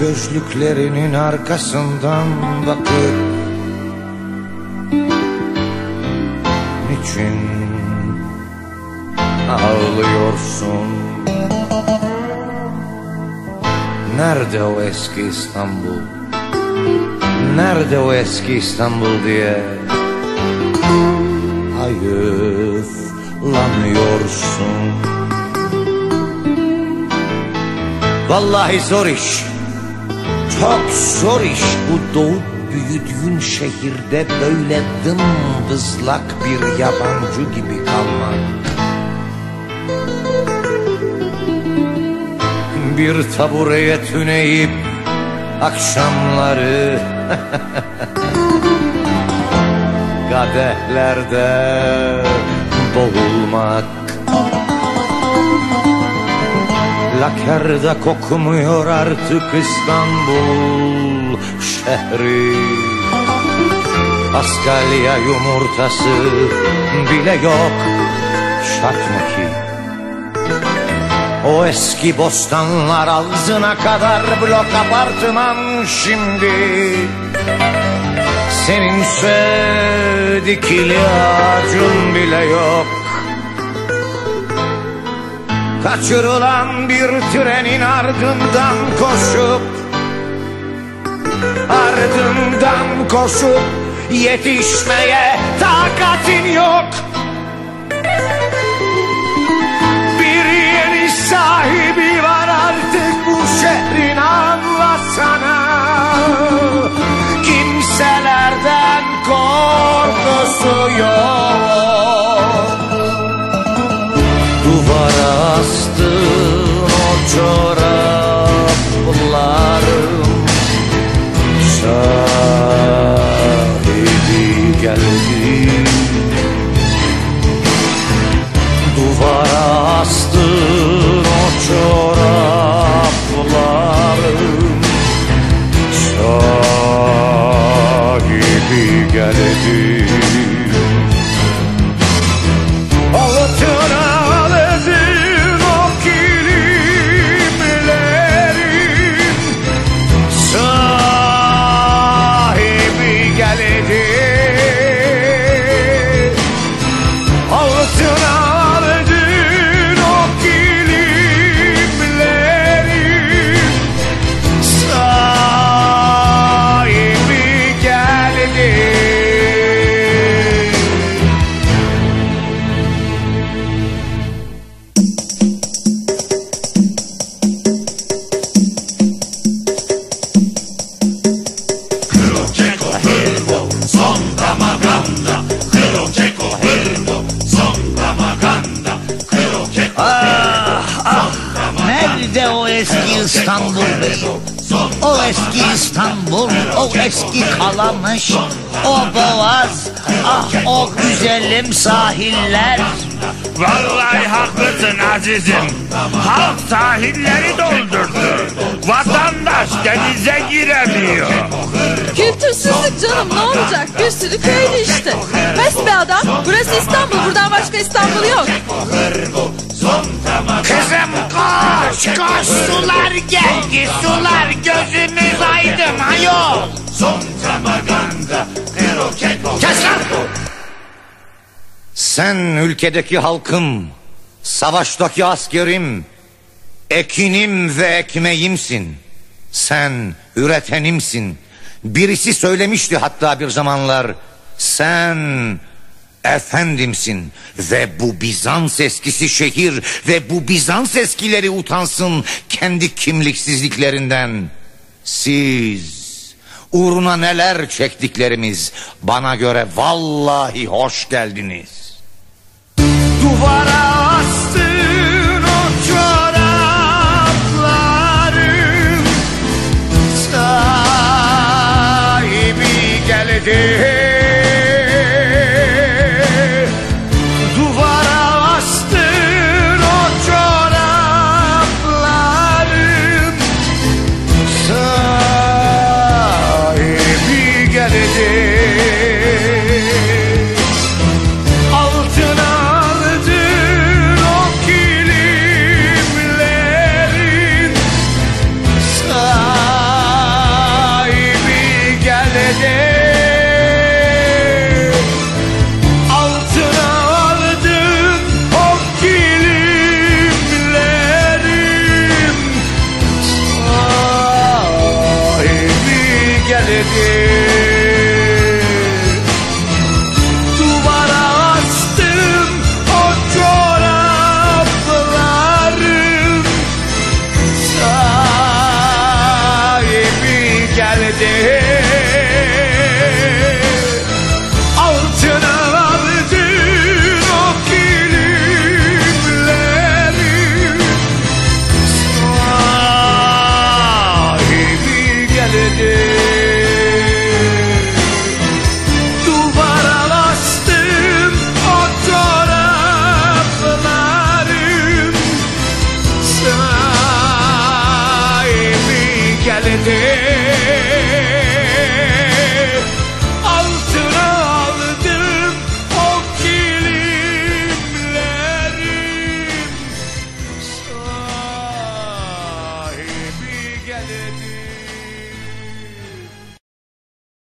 gözlüklerinin arkasından bakıp niçin ağlıyorsun? Nerede o eski İstanbul? Nerede o eski İstanbul diye hayıflanıyorsun. Vallahi zor iş, çok zor iş bu doğup büyüdüğün şehirde böyle dımdızlak bir yabancı gibi kalmak. Bir tabureye tüneyip akşamları kadehlerde boğulmak. Lakerde kokmuyor artık İstanbul şehri. Paskalya yumurtası bile yok. Şart mı ki? O eski bostanlar ağzına kadar blok apartman şimdi. Seninse dikili ağacın bile yok. Kaçırılan bir trenin ardından koşup yetişmeye takatin yok. Bir yeni sahibi var artık bu şehrin, anlasana. Kimselerden korkusu yok. Duvara astın o çoraplarım, sahibi geldi. Duvara astın o çoraplarım, sahibi geldi. Altına aledin o kilimlerin, sahibi geldi. Altına aledin o kilimlerin, sahibi geldi. Nerede o eski İstanbul benim? O eski İstanbul, o eski Kalamış, o boğaz, ah o güzelim sahiller. Vallahi haklısın azizim. Halk sahilleri doldurdu. Vatandaş denize giremiyor. Kültürsüzlük canım, ne olacak? Bir sürü köylü işte. Pes be adam, burası İstanbul, buradan başka İstanbul yok. Kızım koş koş, sular geldi sular, gözümüz aydın ayol. Kes lan! Sen ülkedeki halkım, savaştaki askerim, ekinim ve ekmeğimsin. Sen üretenimsin. Birisi söylemişti hatta bir zamanlar, sen efendimsin. Ve bu Bizans eskisi şehir ve bu Bizans eskileri utansın kendi kimliksizliklerinden. Siz uğruna neler çektiklerimiz, bana göre vallahi hoş geldiniz. Duvara astın o çorapların, sahibi geldi. Duvara astın o çorapların, sahibi geldi. geldi. Duvara astım o çorapların, sahibi geldi. Altına aldın o kilimleri, sahibi geldi.